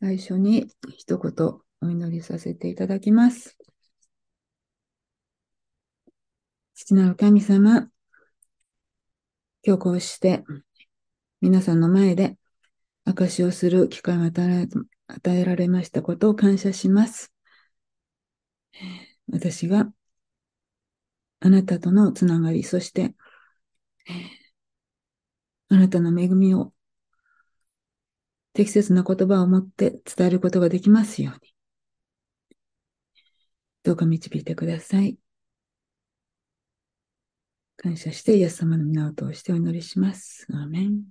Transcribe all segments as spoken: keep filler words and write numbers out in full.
最初に一言お祈りさせていただきます。父なる神様、今日こうして皆さんの前で証しをする機会を与え与えられましたことを感謝します。私があなたとのつながり、そしてあなたの恵みを適切な言葉を持って伝えることができますように、どうか導いてください。感謝してイエス様の皆を通してお祈りします。アーメン。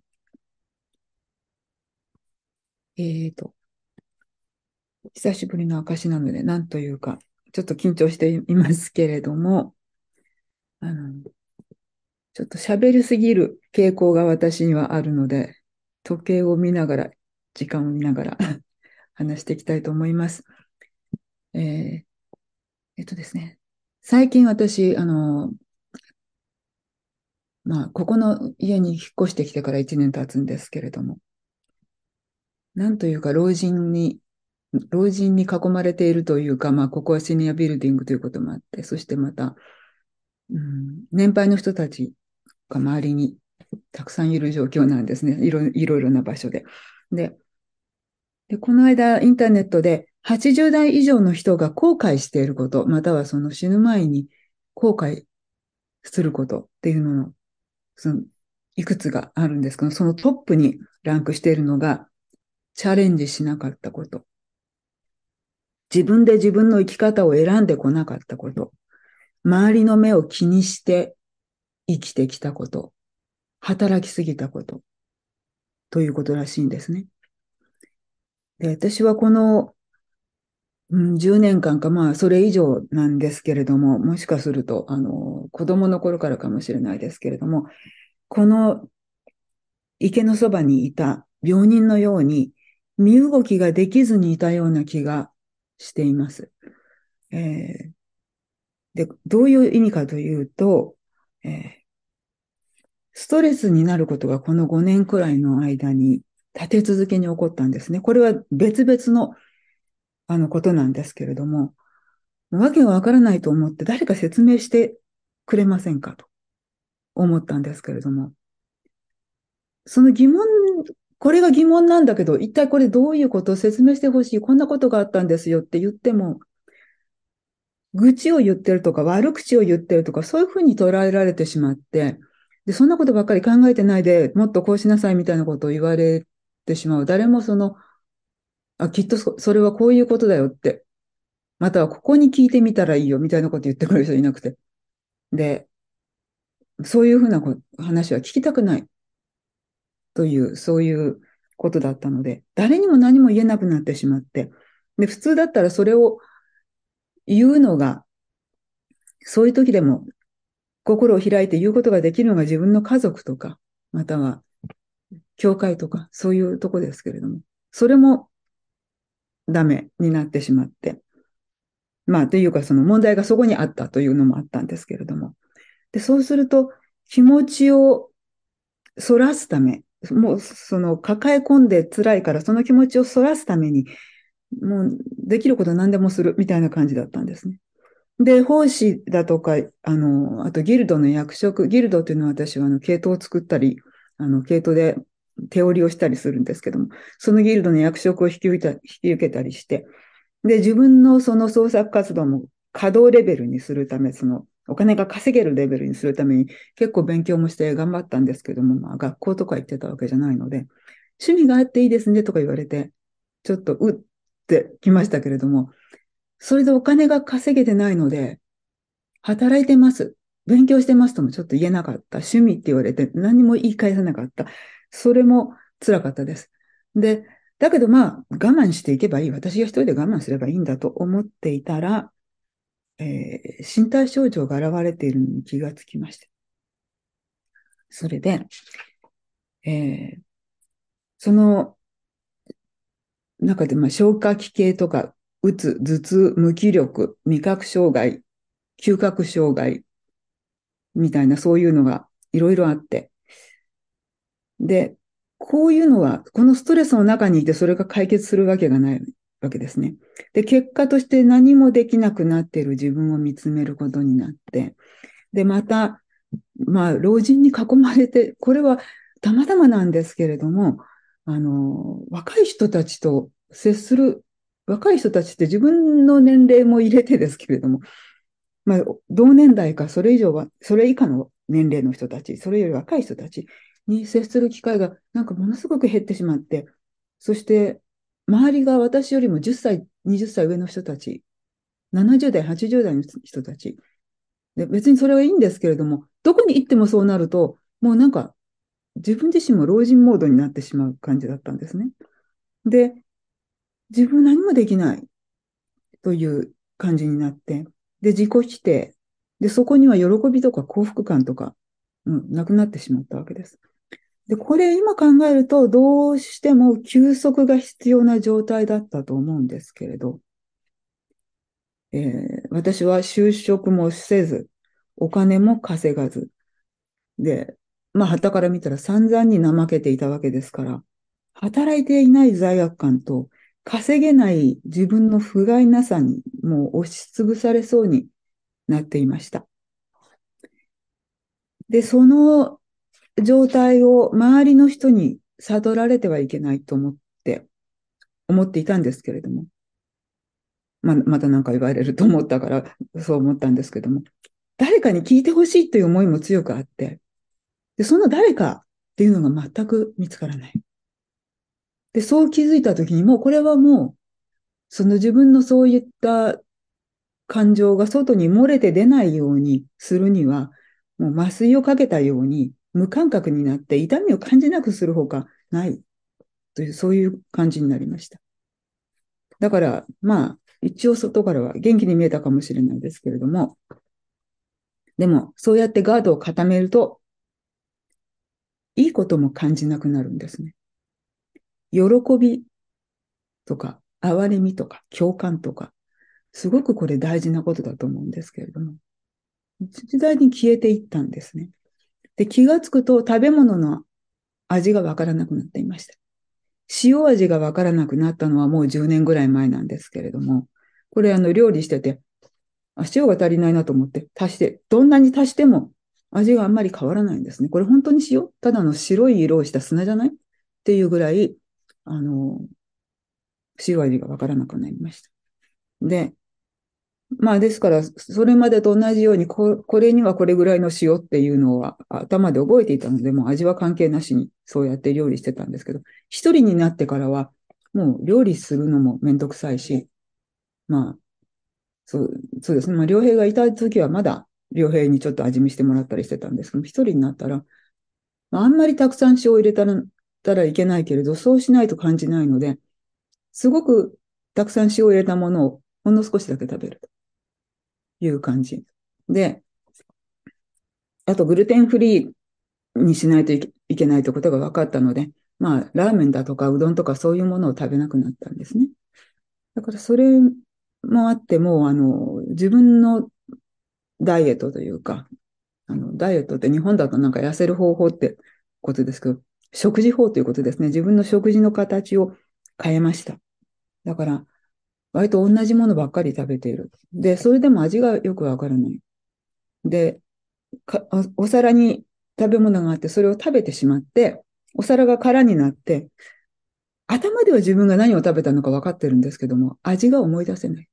えーと、久しぶりの証なので、なんというか、ちょっと緊張していますけれども、あの、ちょっと喋りすぎる傾向が私にはあるので、時計を見ながら、時間を見ながら話していきたいと思います。えー、えっとですね、最近私、あの、まあ、ここの家に引っ越してきてからいちねん経つんですけれども、なんというか老人に、老人に囲まれているというか、まあ、ここはシニアビルディングということもあって、そしてまた、うん、年配の人たちが周りにたくさんいる状況なんですね。いろいろいろな場所で。で、で、この間インターネットではちじゅう代以上の人が後悔していること、またはその死ぬ前に後悔することっていうのの、そのいくつがあるんですけど、そのトップにランクしているのが、チャレンジしなかったこと。自分で自分の生き方を選んでこなかったこと。周りの目を気にして生きてきたこと。働きすぎたこと。ということらしいんですね。で、私はこの、うん、じゅうねんかんか、まあ、それ以上なんですけれども、もしかすると、あの、子供の頃からかもしれないですけれども、この池のそばにいた病人のように、身動きができずにいたような気がしています。えー、で、どういう意味かというと、えー、ストレスになることがこのごねんくらいの間に立て続けに起こったんですね。これは別々のあのことなんですけれども、わけがわからないと思って誰か説明してくれませんかと思ったんですけれども、その疑問、これが疑問なんだけど、一体これどういうことを説明してほしい、こんなことがあったんですよって言っても、愚痴を言ってるとか悪口を言ってるとか、そういうふうに捉えられてしまって、で、そんなことばっかり考えてないでもっとこうしなさいみたいなことを言われてしまう。誰もその、あ、きっとそ、それはこういうことだよって、またはここに聞いてみたらいいよみたいなこと言ってくれる人いなくて。で、そういうふうな話は聞きたくないという、そういうことだったので、誰にも何も言えなくなってしまって、で、普通だったらそれを言うのが、そういう時でも心を開いて言うことができるのが自分の家族とか、または教会とか、そういうとこですけれども、それもダメになってしまって、まあ、というかその問題がそこにあったというのもあったんですけれども、で、そうすると気持ちをそらすため、もうその抱え込んで辛いからその気持ちをそらすために、もうできること何でもするみたいな感じだったんですね。で、奉仕だとか、あの、あとギルドの役職、ギルドっていうのは私はあの、系統を作ったり、あの、系統で手織りをしたりするんですけども、そのギルドの役職を引き受けた、引き受けたりして、で、自分のその創作活動も稼働レベルにするため、その、お金が稼げるレベルにするために結構勉強もして頑張ったんですけども、まあ学校とか行ってたわけじゃないので、趣味があっていいですねとか言われて、ちょっとうってきましたけれども、それでお金が稼げてないので、働いてます。勉強してますともちょっと言えなかった。趣味って言われて何も言い返さなかった。それも辛かったです。で、だけどまあ我慢していけばいい。私が一人で我慢すればいいんだと思っていたら、えー身体症状が現れているのに気がつきました。それで、えーその中でまあ消化器系とか、うつ、頭痛、無気力、味覚障害、嗅覚障害みたいなそういうのがいろいろあって、で、 こういうのは、このストレスの中にいてそれが解決するわけがないわけですね。で、結果として何もできなくなっている自分を見つめることになって、で、また、まあ、老人に囲まれて、これはたまたまなんですけれども、あの、若い人たちと接する、若い人たちって自分の年齢も入れてですけれども、まあ、同年代かそれ以上は、それ以下の年齢の人たち、それより若い人たちに接する機会がなんかものすごく減ってしまって、そして周りが私よりもじゅっさい、はたち上の人たち、ななじゅう代、はちじゅう代の人たち、で別にそれはいいんですけれども、どこに行ってもそうなると、もうなんか自分自身も老人モードになってしまう感じだったんですね。で、自分何もできないという感じになって、で、自己否定。で、そこには喜びとか幸福感とか、うん、なくなってしまったわけです。で、これ今考えると、どうしても休息が必要な状態だったと思うんですけれど、えー私は就職もせず、お金も稼がず、で、まあ、傍から見たら散々に怠けていたわけですから、働いていない罪悪感と、稼げない自分の不甲斐なさにもう押しつぶされそうになっていました。で、その状態を周りの人に悟られてはいけないと思って、思っていたんですけれども、まあ、また何か言われると思ったから、そう思ったんですけども、誰かに聞いてほしいという思いも強くあって、で、その誰かっていうのが全く見つからない。で、そう気づいたときにもうこれはもう、その自分のそういった感情が外に漏れて出ないようにするには、もう麻酔をかけたように無感覚になって痛みを感じなくするほかないという、そういう感じになりました。だから、まあ、一応外からは元気に見えたかもしれないですけれども、でも、そうやってガードを固めると、いいことも感じなくなるんですね。喜びとか、哀れみとか、共感とか、すごくこれ大事なことだと思うんですけれども、時代に消えていったんですね。で、気がつくと食べ物の味がわからなくなっていました。塩味がわからなくなったのはもうじゅうねんぐらい前なんですけれども、これあの料理してて、あ、塩が足りないなと思って足して、どんなに足しても味があんまり変わらないんですね。これ本当に塩ただの白い色をした砂じゃないっていうぐらい、あの、塩味がわからなくなりました。で、まあですから、それまでと同じようにこ、これにはこれぐらいの塩っていうのは頭で覚えていたので、もう味は関係なしにそうやって料理してたんですけど、一人になってからは、もう料理するのもめんどくさいし、まあ、そう、そうですね。まあ、良平がいた時はまだ良平にちょっと味見してもらったりしてたんですけど、一人になったら、まあ、あんまりたくさん塩を入れたら、たらいけないけれど、そうしないと感じないので、すごくたくさん塩を入れたものをほんの少しだけ食べるという感じ。で、あとグルテンフリーにしないといけないということが分かったので、まあ、ラーメンだとかうどんとかそういうものを食べなくなったんですね。だからそれもあっても、あの、自分のダイエットというか、あの、ダイエットって日本だとなんか痩せる方法ってことですけど、食事法ということですね。自分の食事の形を変えました。だから、割と同じものばっかり食べている。で、それでも味がよくわからない。で、かお皿に食べ物があって、それを食べてしまって、お皿が空になって、頭では自分が何を食べたのか分かってるんですけども、味が思い出せない。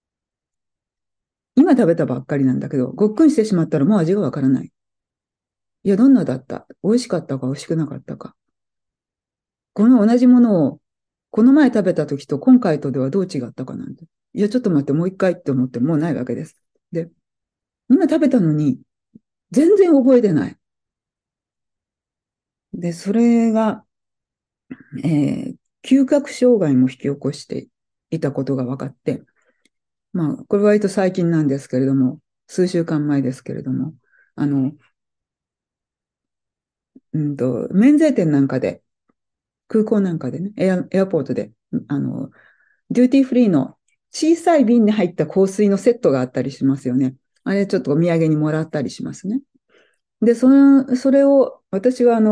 今食べたばっかりなんだけど、ごっくんしてしまったらもう味が分からない。いや、どんなだった？美味しかったか美味しくなかったか。この同じものを、この前食べた時と今回とではどう違ったかなんて。いや、ちょっと待って、もう一回って思ってもうないわけです。で、今食べたのに、全然覚えてない。で、それが、えー、嗅覚障害も引き起こしていたことが分かって、まあ、これは割と最近なんですけれども、数週間前ですけれども、あの、うんと、免税店なんかで、空港なんかでね、エア、エアポートで、あの、デューティーフリーの小さい瓶に入った香水のセットがあったりしますよね。あれちょっとお土産にもらったりしますね。で、その、それを、私はあの、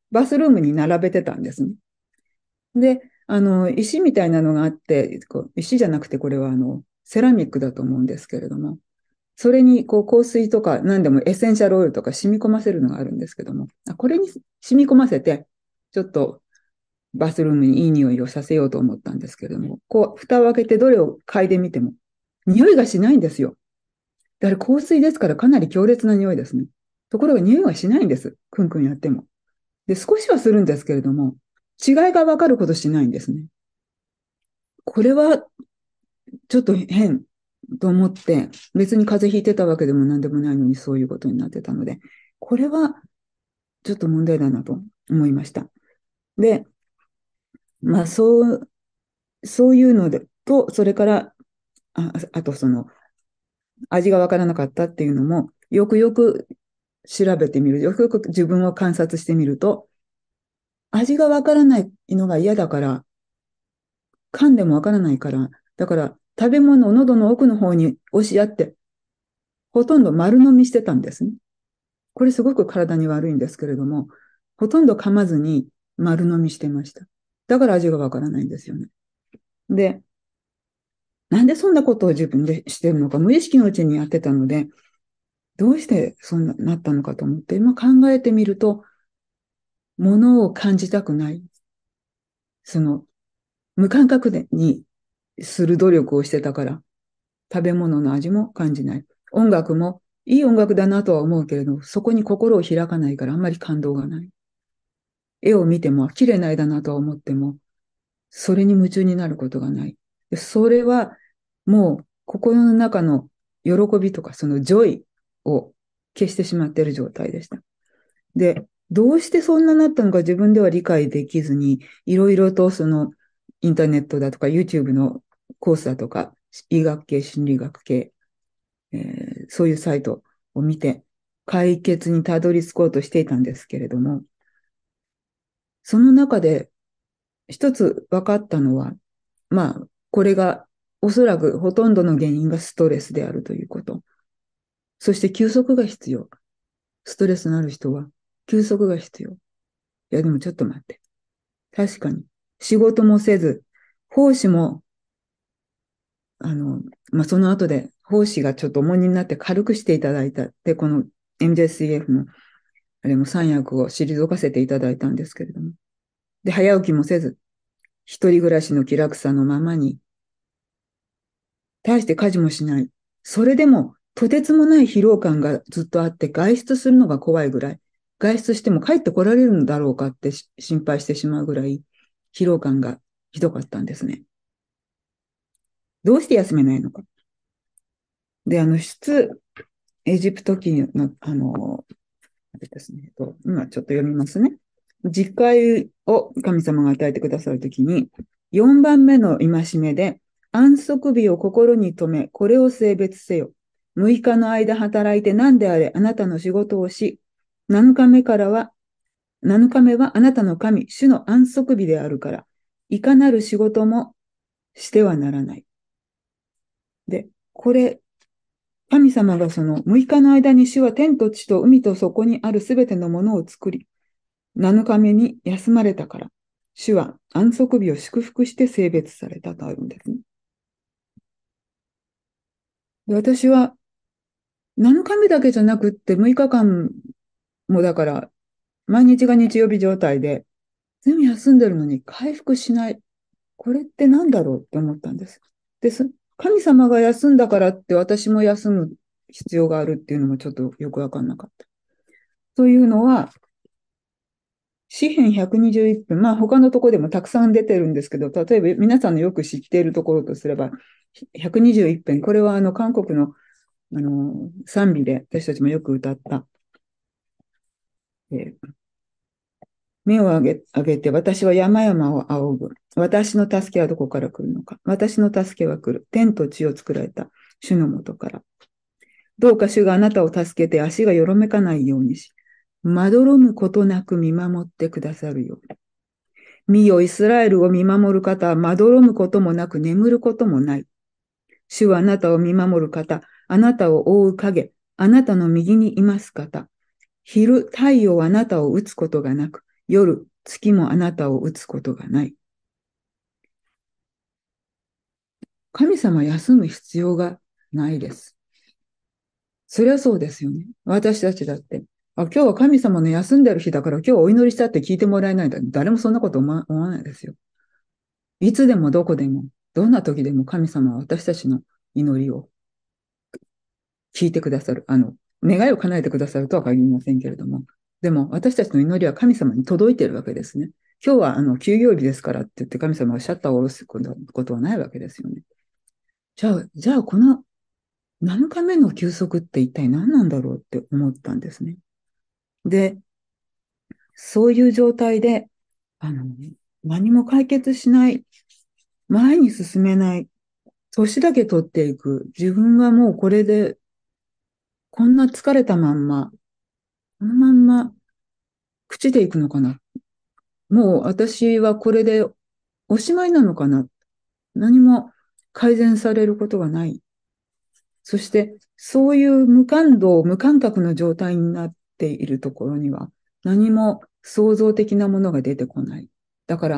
バスルームに並べてたんですね。で、あの、石みたいなのがあって、こう石じゃなくてこれはあの、セラミックだと思うんですけれども、それにこう香水とか何でもエッセンシャルオイルとか染み込ませるのがあるんですけども、これに染み込ませて、ちょっとバスルームにいい匂いをさせようと思ったんですけれども、こう、蓋を開けてどれを嗅いでみても、匂いがしないんですよ。だから香水ですからかなり強烈な匂いですね。ところが匂いはしないんです。クンクンやっても。で、少しはするんですけれども、違いがわかるほどしないんですね。これはちょっと変と思って、別に風邪ひいてたわけでも何でもないのにそういうことになってたので、これはちょっと問題だなと思いました。で、まあそう、そういうので、と、それから、あ、あとその、味がわからなかったっていうのも、よくよく調べてみる、よくよく自分を観察してみると、味がわからないのが嫌だから、噛んでもわからないから、だから食べ物を喉の奥の方に押し合って、ほとんど丸飲みしてたんですね。これすごく体に悪いんですけれども、ほとんど噛まずに丸飲みしてました。だから味がわからないんですよね。で、なんでそんなことを自分でしてるのか、無意識のうちにやってたので、どうしてそんななったのかと思って、今考えてみると、物を感じたくない。その、無感覚でにする努力をしてたから、食べ物の味も感じない。音楽もいい音楽だなとは思うけれど、そこに心を開かないからあんまり感動がない。絵を見ても綺麗な絵だなとは思っても、それに夢中になることがない。でそれはもう心の中の喜びとかそのジョイを消してしまっている状態でした。で、どうしてそんななったのか自分では理解できずに、いろいろとそのインターネットだとか YouTube のコースだとか、医学系、心理学系、えーそういうサイトを見て解決にたどり着こうとしていたんですけれども、その中で一つ分かったのは、まあ、これがおそらくほとんどの原因がストレスであるということ。そして休息が必要。ストレスのある人は休息が必要。いや、でもちょっと待って。確かに。仕事もせず、奉仕も、あの、まあ、その後で奉仕がちょっと重荷になって軽くしていただいた。で、この エムジェーシーエフ の、あれも三役を退かせていただいたんですけれども。で、早起きもせず、一人暮らしの気楽さのままに、大して家事もしない。それでも、とてつもない疲労感がずっとあって、外出するのが怖いぐらい。外出しても帰ってこられるんだろうかって心配してしまうぐらい、疲労感がひどかったんですね。どうして休めないのか。で、あの、出エジプト記の、あの、あれですね、今ちょっと読みますね。実会を神様が与えてくださるときに、よんばんめの戒めで、安息日を心に留め、これを性別せよ。むいかの間働いて何であれあなたの仕事をし、なのかめからは、なのかめはあなたの神、主の安息日であるから、いかなる仕事もしてはならない。で、これ、神様がそのむいかの間に主は天と地と海とそこにあるすべてのものを作り、なのかめに休まれたから、主は安息日を祝福して性別されたとあるんですね。で私はなのかめだけじゃなくってむいかかんもだから毎日が日曜日状態で全部休んでるのに回復しない。これって何だろうって思ったんです。です。神様が休んだからって私も休む必要があるっていうのもちょっとよくわかんなかった。というのは、詩編ひゃくにじゅういっぺん、まあ他のところでもたくさん出てるんですけど、例えば皆さんのよく知っているところとすれば、ひゃくにじゅういっぺん、これはあの韓国のあの賛美で私たちもよく歌った、えー目を上げ上げて私は山々を仰ぐ。私の助けはどこから来るのか。私の助けは来る。天と地を作られた主のもとから。どうか主があなたを助けて足がよろめかないようにし、まどろむことなく見守ってくださるように。見よ、イスラエルを見守る方はまどろむこともなく眠ることもない。主はあなたを見守る方、あなたを覆う影、あなたの右にいます方。昼、太陽はあなたを打つことがなく、 夜、月もあなたを打つことがない。神様休む必要がないです。そりゃそうですよね。私たちだって。あ、今日は神様の休んでる日だから今日お祈りしたって聞いてもらえないんだ。誰もそんなこと思わ思わないですよ。いつでもどこでも、どんな時でも神様は私たちの祈りを聞いてくださる。あの、願いを叶えてくださるとは限りませんけれども。でも私たちの祈りは神様に届いているわけですね。今日はあの休業日ですからって言って神様がシャッターを下ろすことはないわけですよね。じゃあ、じゃあこのなのかめの休息って一体何なんだろうって思ったんですね。で、そういう状態で、あの、何も解決しない、前に進めない、年だけ取っていく、自分はもうこれで、こんな疲れたまんま、このまんま、朽ちていくのかな。もう私はこれでおしまいなのかな。何も改善されることがない。そして、そういう無感動、無感覚の状態になっているところには、何も創造的なものが出てこない。だから、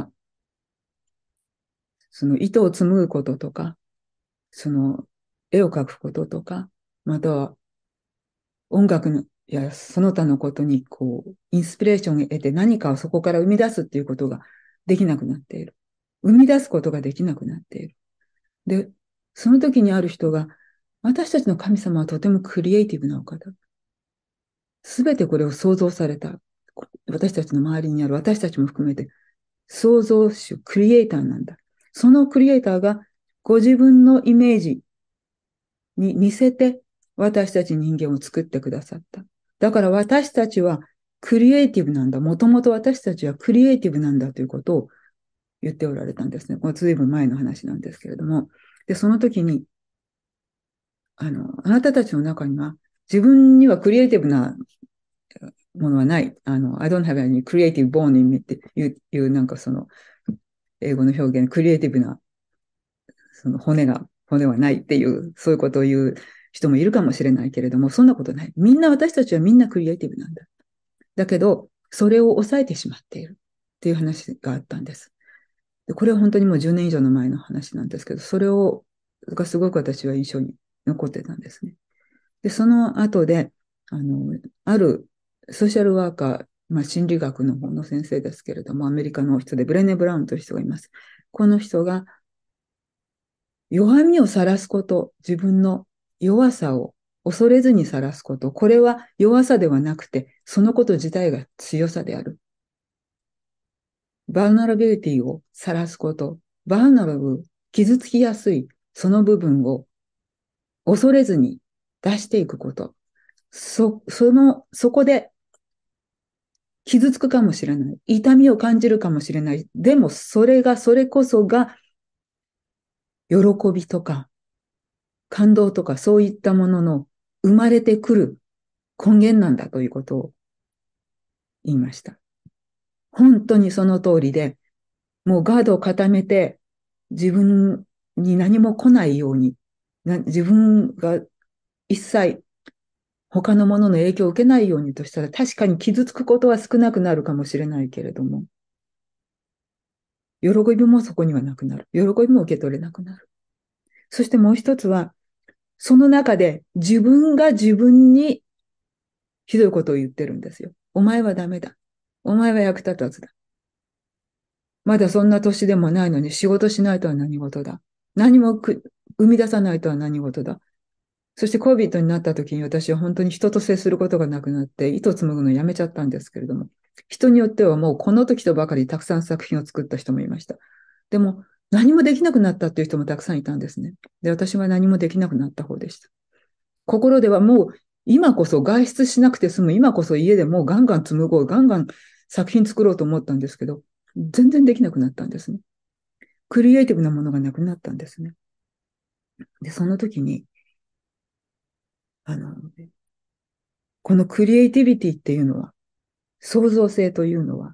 その糸を紡ぐこととか、その絵を描くこととか、または音楽のやその他のことにこう、インスピレーションを得て何かをそこから生み出すっていうことができなくなっている。生み出すことができなくなっている。で、その時にある人が、私たちの神様はとてもクリエイティブなお方。すべてこれを創造された。私たちの周りにある私たちも含めて、創造主、クリエイターなんだ。そのクリエイターがご自分のイメージに似せて私たち人間を作ってくださった。だから私たちはクリエイティブなんだ。もともと私たちはクリエイティブなんだということを言っておられたんですね。これずいぶん前の話なんですけれども。で、その時に、あの、あなたたちの中には自分にはクリエイティブなものはない。あの、I don't have any creative bone in me っていう、いうなんかその、英語の表現、クリエイティブな、その骨が、骨はないっていう、そういうことを言う人もいるかもしれないけれども、そんなことない。みんな、私たちはみんなクリエイティブなんだ。だけど、それを抑えてしまっているっていう話があったんです。でこれは本当にもうじゅうねん以上の前の話なんですけど、それを、がすごく私は印象に残ってたんですね。で、その後で、あの、あるソーシャルワーカー、まあ、心理学の方の先生ですけれども、アメリカの人で、ブレネ・ブラウンという人がいます。この人が、弱みを晒すこと、自分の弱さを恐れずに晒すこと、これは弱さではなくて、そのこと自体が強さである。バーナラビリティを晒すこと、バーナラブ、傷つきやすい、その部分を恐れずに出していくこと。そ、その、そこで傷つくかもしれない。痛みを感じるかもしれない。でも、それが、それこそが、喜びとか、感動とか、そういったものの生まれてくる根源なんだということを言いました。本当にその通りで、もうガードを固めて、自分に何も来ないように、自分が一切他のものの影響を受けないようにとしたら、確かに傷つくことは少なくなるかもしれないけれども、喜びもそこにはなくなる。喜びも受け取れなくなる。そしてもう一つは、その中で自分が自分にひどいことを言ってるんですよ。お前はダメだ。お前は役立たずだ。まだそんな年でもないのに仕事しないとは何事だ。何もく生み出さないとは何事だ。そして コビッド になった時に私は本当に人と接することがなくなって糸紡ぐのをやめちゃったんですけれども、人によってはもうこの時とばかりたくさん作品を作った人もいました。でも何もできなくなったっていう人もたくさんいたんですね。で、私は何もできなくなった方でした。心ではもう今こそ外出しなくて済む、今こそ家でもうガンガン紡ごう、ガンガン作品作ろうと思ったんですけど、全然できなくなったんですね。クリエイティブなものがなくなったんですね。で、その時に、あの、このクリエイティビティっていうのは、創造性というのは、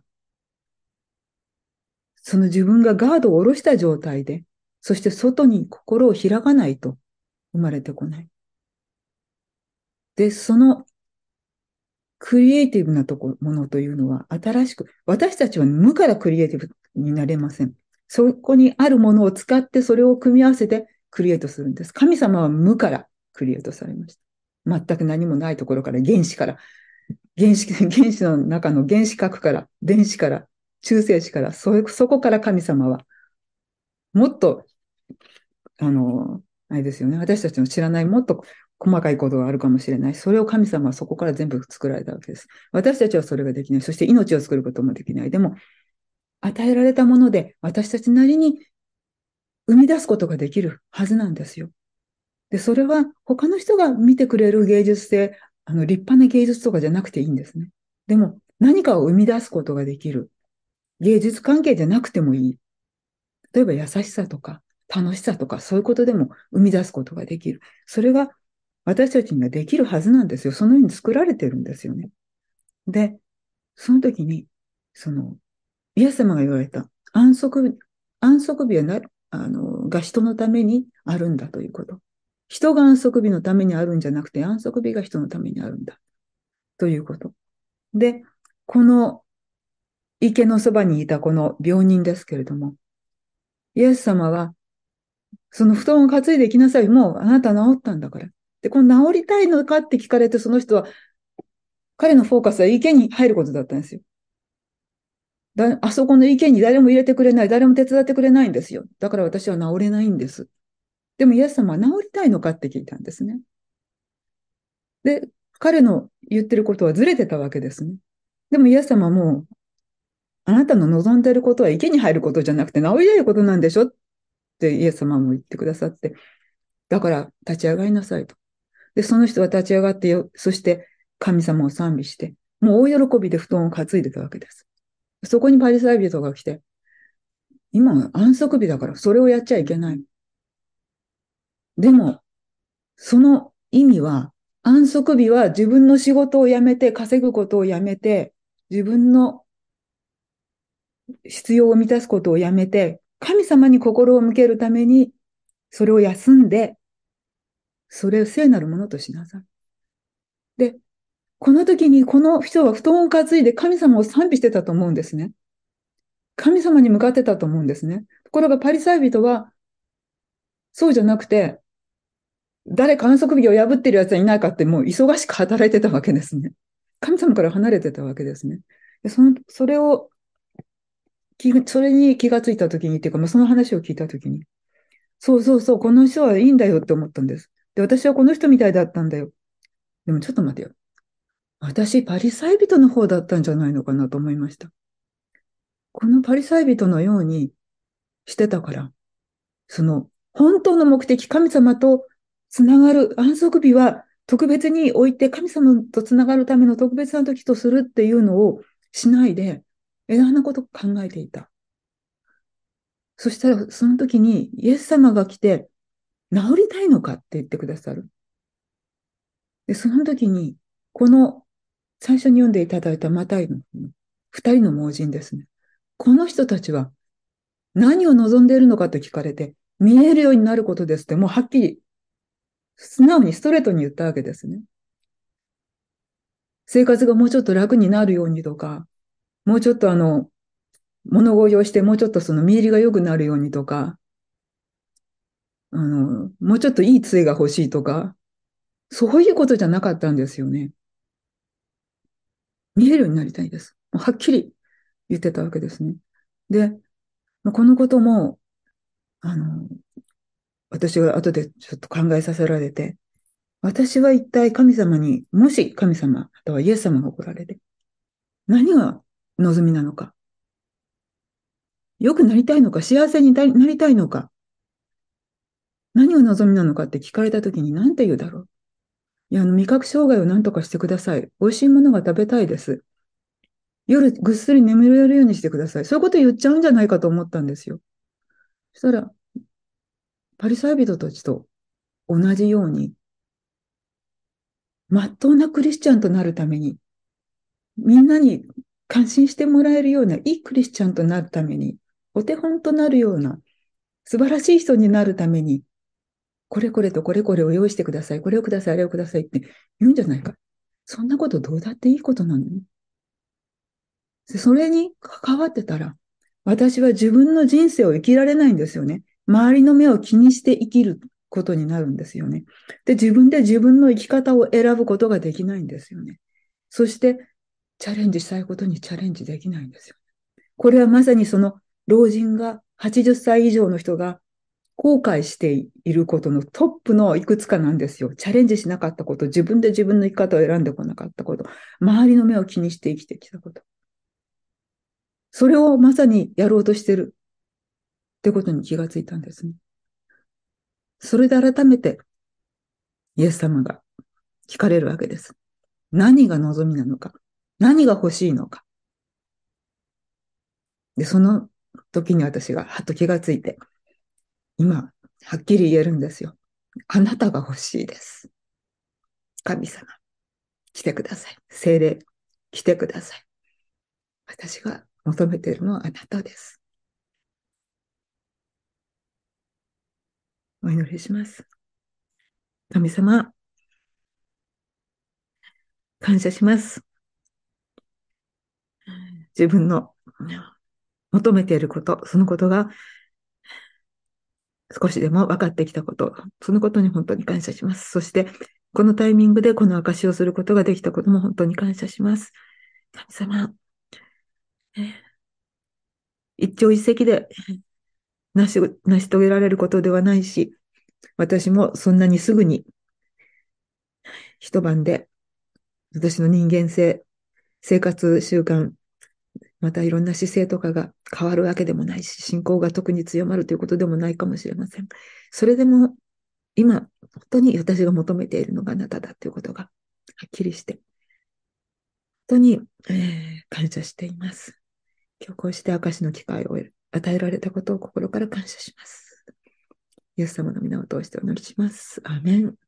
その自分がガードを下ろした状態で、そして外に心を開かないと生まれてこない。で、そのクリエイティブなとこ、ものというのは新しく、私たちは無からクリエイティブになれません。そこにあるものを使ってそれを組み合わせてクリエイトするんです。神様は無からクリエイトされました。全く何もないところから、原子から、原子、原子の中の原子核から、電子から、中性子から、そ、そこから神様は、もっと、あの、あれですよね。私たちの知らないもっと細かいことがあるかもしれない。それを神様はそこから全部作られたわけです。私たちはそれができない。そして命を作ることもできない。でも、与えられたもので私たちなりに生み出すことができるはずなんですよ。で、それは他の人が見てくれる芸術性、あの、立派な芸術とかじゃなくていいんですね。でも、何かを生み出すことができる。芸術関係じゃなくてもいい。例えば優しさとか楽しさとかそういうことでも生み出すことができる。それが私たちにはできるはずなんですよ。そのように作られてるんですよね。で、その時に、その、イエス様が言われた安息、安息日はな、あの、が人のためにあるんだということ。人が安息日のためにあるんじゃなくて、安息日が人のためにあるんだということ。で、この池のそばにいたこの病人ですけれども、イエス様はその布団を担いで行きなさい。もうあなた治ったんだから。で、この治りたいのかって聞かれて、その人は、彼のフォーカスは池に入ることだったんですよ。だ、あそこの池に誰も入れてくれない、誰も手伝ってくれないんですよ。だから私は治れないんです。でもイエス様は治りたいのかって聞いたんですね。で、彼の言ってることはずれてたわけですね。でもイエス様はもう、あなたの望んでいることは池に入ることじゃなくて治りたいことなんでしょってイエス様も言ってくださって、だから立ち上がりなさいと。で、その人は立ち上がってよ、そして神様を賛美して、もう大喜びで布団を担いでたわけです。そこにパリサイ人が来て、今は安息日だからそれをやっちゃいけない。でも、その意味は、安息日は自分の仕事を辞めて、稼ぐことを辞めて、自分の必要を満たすことを辞めて、神様に心を向けるために、それを休んで、それを聖なるものとしなさい。で、この時にこの人は布団を担いで神様を賛美してたと思うんですね。神様に向かってたと思うんですね。ところがパリサイ人はそうじゃなくて、誰か安息日を破ってる奴はいないかってもう忙しく働いてたわけですね。神様から離れてたわけですね。でその、それを、それに気がついた時にっていうか、まあ、その話を聞いた時に、そうそうそう、この人はいいんだよって思ったんです。で、私はこの人みたいだったんだよ。でもちょっと待てよ。私、パリサイ人の方だったんじゃないのかなと思いました。このパリサイ人のようにしてたから、その、本当の目的、神様とつながる安息日は特別に置いて神様とつながるための特別な時とするっていうのをしないで、いろんなことを考えていた。そしたら、その時にイエス様が来て、治りたいのかって言ってくださる。で、その時に、この最初に読んでいただいたマタイの二人の盲人ですね。この人たちは何を望んでいるのかと聞かれて、見えるようになることですって、もうはっきり、素直にストレートに言ったわけですね。生活がもうちょっと楽になるようにとか、もうちょっとあの、物乞いをしてもうちょっとその見入りが良くなるようにとか、あの、もうちょっといい杖が欲しいとか、そういうことじゃなかったんですよね。見えるようになりたいです。もうはっきり言ってたわけですね。で、このことも、あの、私が後でちょっと考えさせられて、私は一体神様に、もし神様、またはイエス様が来られて、何が望みなのか、良くなりたいのか、幸せになりたいのか、何が望みなのかって聞かれたときに何て言うだろう。いや、あの、味覚障害を何とかしてください。美味しいものが食べたいです。夜ぐっすり眠れるようにしてください。そういうこと言っちゃうんじゃないかと思ったんですよ。そしたら、パリサイ人たちと同じように、まっとうなクリスチャンとなるために、みんなに感心してもらえるようないいクリスチャンとなるために、お手本となるような素晴らしい人になるために、これこれとこれこれを用意してください。これをください、あれをくださいって言うんじゃないか。 そんなことどうだっていいことなのに。それに関わってたら、私は自分の人生を生きられないんですよね。周りの目を気にして生きることになるんですよね。で、自分で自分の生き方を選ぶことができないんですよね。そして、チャレンジしたいことにチャレンジできないんですよ。これはまさにその老人が、はちじゅっさい以上の人が後悔していることのトップのいくつかなんですよ。チャレンジしなかったこと、自分で自分の生き方を選んでこなかったこと、周りの目を気にして生きてきたこと。それをまさにやろうとしてるってことに気がついたんですね。それで改めてイエス様が聞かれるわけです。何が望みなのか、何が欲しいのか。で、その時に私がはっと気がついて、今、はっきり言えるんですよ。あなたが欲しいです。神様、来てください。聖霊、来てください。私が求めているのはあなたです。お祈りします。神様、感謝します。自分の求めていること、そのことが少しでも分かってきたこと、そのことに本当に感謝します。そして、このタイミングでこの証しをすることができたことも本当に感謝します。神様、一朝一夕で成し成し遂げられることではないし、私もそんなにすぐに一晩で私の人間性、生活習慣、またいろんな姿勢とかが変わるわけでもないし、信仰が特に強まるということでもないかもしれません。それでも今、本当に私が求めているのがあなただということがはっきりして、本当に、えー感謝しています。今日こうして証しの機会を与えられたことを心から感謝します。イエス様の皆を通してお祈りします。アーメン。